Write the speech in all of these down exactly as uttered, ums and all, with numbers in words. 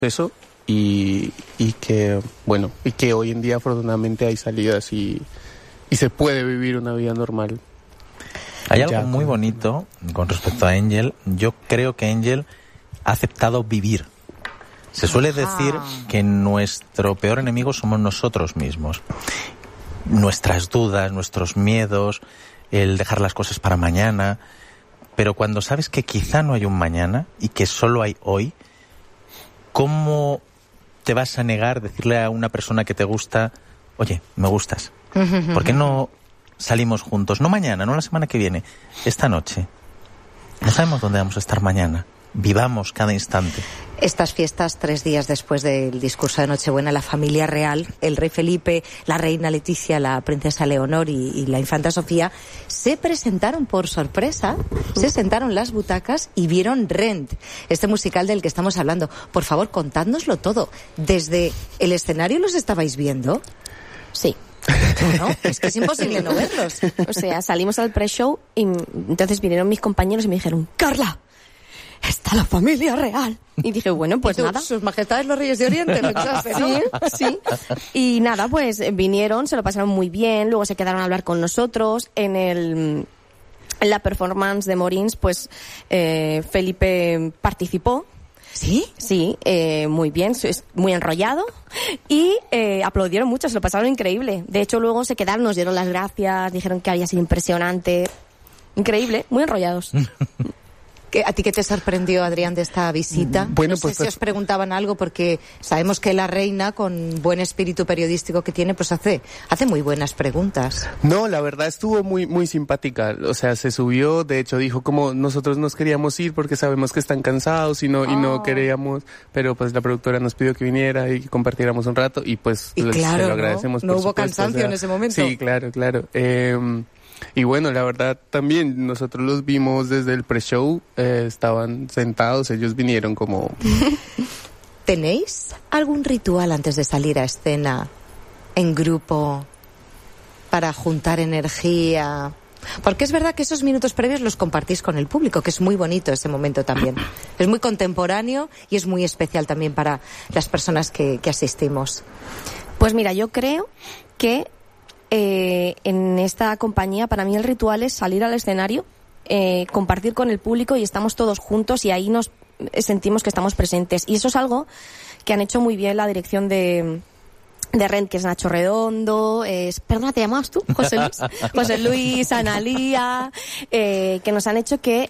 eso y, y que, bueno, y que hoy en día afortunadamente hay salidas y, y se puede vivir una vida normal. Hay algo muy bonito con respecto a Angel. Yo creo que Angel ha aceptado vivir. Se suele decir que nuestro peor enemigo somos nosotros mismos. Nuestras dudas, nuestros miedos, el dejar las cosas para mañana. Pero cuando sabes que quizá no hay un mañana y que solo hay hoy, ¿cómo te vas a negar a decirle a una persona que te gusta, oye, me gustas? ¿Por qué no salimos juntos? No mañana, no la semana que viene, esta noche. No sabemos dónde vamos a estar mañana. Vivamos cada instante. Estas fiestas, tres días después del discurso de Nochebuena, la familia real, el rey Felipe, la reina Leticia, la princesa Leonor y, y la infanta Sofía, se presentaron por sorpresa, se sentaron en las butacas y vieron Rent, este musical del que estamos hablando. Por favor, contádnoslo todo. ¿Desde el escenario los estabais viendo? Sí. No, es que es imposible no verlos. O sea, salimos al pre-show y entonces vinieron mis compañeros y me dijeron, Carla, está la familia real. Y dije, bueno, pues tú, nada. Sus majestades los reyes de Oriente, pensaste, ¿no? Sí, sí. Y nada, pues vinieron, se lo pasaron muy bien, luego se quedaron a hablar con nosotros. En el en la performance de Morins, pues eh, Felipe participó. ¿Sí? Sí, eh, muy bien, es muy enrollado y eh, aplaudieron mucho, se lo pasaron increíble. De hecho, luego se quedaron, nos dieron las gracias, dijeron que había sido impresionante. Increíble, muy enrollados. ¿A ti qué te sorprendió, Adrián, de esta visita? Bueno, no sé pues, si os preguntaban algo, porque sabemos que la reina, con buen espíritu periodístico que tiene, pues hace hace muy buenas preguntas. No, la verdad estuvo muy muy simpática. O sea, se subió, de hecho dijo como nosotros nos queríamos ir porque sabemos que están cansados y no, oh. y no queríamos, pero pues la productora nos pidió que viniera y que compartiéramos un rato y pues y les, claro, se lo agradecemos. No, no por hubo supuesto, cansancio, o sea, en ese momento. Sí, claro, claro. Eh, Y bueno, la verdad también nosotros los vimos desde el pre-show, eh, estaban sentados, ellos vinieron como... ¿Tenéis algún ritual antes de salir a escena en grupo para juntar energía? Porque es verdad que esos minutos previos los compartís con el público, que es muy bonito ese momento también. Es muy contemporáneo y es muy especial también para las personas que, que asistimos. Pues mira, yo creo que Eh, en esta compañía, para mí el ritual es salir al escenario, eh, compartir con el público y estamos todos juntos y ahí nos sentimos que estamos presentes. Y eso es algo que han hecho muy bien la dirección de, de Rent, que es Nacho Redondo, es, perdona, ¿te llamabas tú? José Luis, José Luis, Analía, eh, que nos han hecho que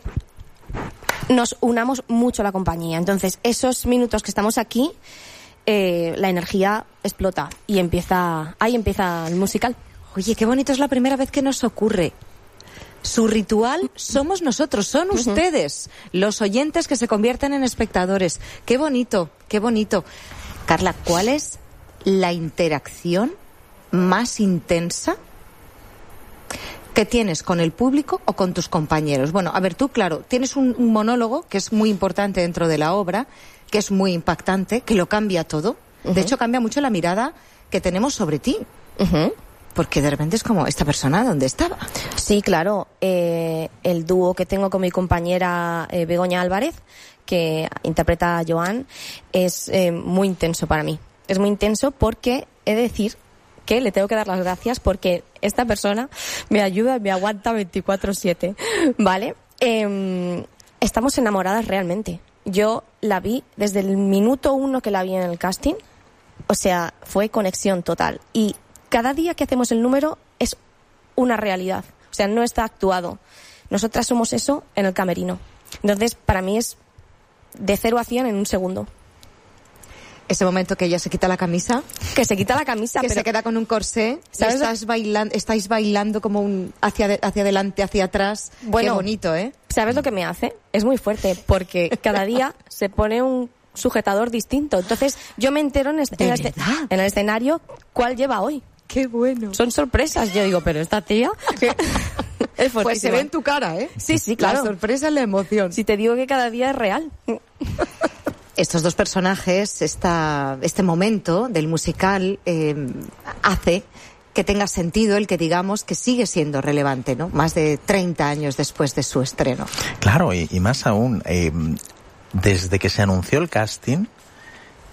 nos unamos mucho a la compañía. Entonces, esos minutos que estamos aquí, eh, la energía explota y empieza, ahí empieza el musical. Oye, qué bonito, es la primera vez que nos ocurre. Su ritual somos nosotros, son uh-huh. ustedes, los oyentes que se convierten en espectadores. Qué bonito, qué bonito. Carla, ¿cuál es la interacción más intensa que tienes con el público o con tus compañeros? Bueno, a ver, tú, claro, tienes un, un monólogo que es muy importante dentro de la obra, que es muy impactante, que lo cambia todo. Uh-huh. De hecho, cambia mucho la mirada que tenemos sobre ti. Uh-huh. Porque de repente es como, ¿esta persona dónde estaba? Sí, claro. Eh, el dúo que tengo con mi compañera eh, Begoña Álvarez, que interpreta a Joan, es eh, muy intenso para mí. Es muy intenso porque he de decir que le tengo que dar las gracias porque esta persona me ayuda y me aguanta veinticuatro siete. ¿Vale? Eh, estamos enamoradas realmente. Yo la vi desde el minuto uno que la vi en el casting. O sea, fue conexión total. Y cada día que hacemos el número es una realidad. O sea, no está actuado. Nosotras somos eso en el camerino. Entonces, para mí es de cero a cien en un segundo. Ese momento que ella se quita la camisa. Que se quita la camisa, que pero se queda con un corsé. ¿Sabes? Estás bailando, estáis bailando como un hacia, de, hacia adelante, hacia atrás. Bueno, qué bonito, ¿eh? ¿Sabes lo que me hace? Es muy fuerte, porque cada día se pone un sujetador distinto. Entonces, yo me entero en, este, en, este, en el escenario cuál lleva hoy. Qué bueno. Son sorpresas. Yo digo, pero esta tía... es pues se ve en tu cara, ¿eh? Sí, sí, claro. La sorpresa y la emoción. Si te digo que cada día es real. Estos dos personajes, esta, este momento del musical eh, hace que tenga sentido el que digamos que sigue siendo relevante, ¿no? Más de treinta años después de su estreno. Claro, y, y más aún, eh, desde que se anunció el casting,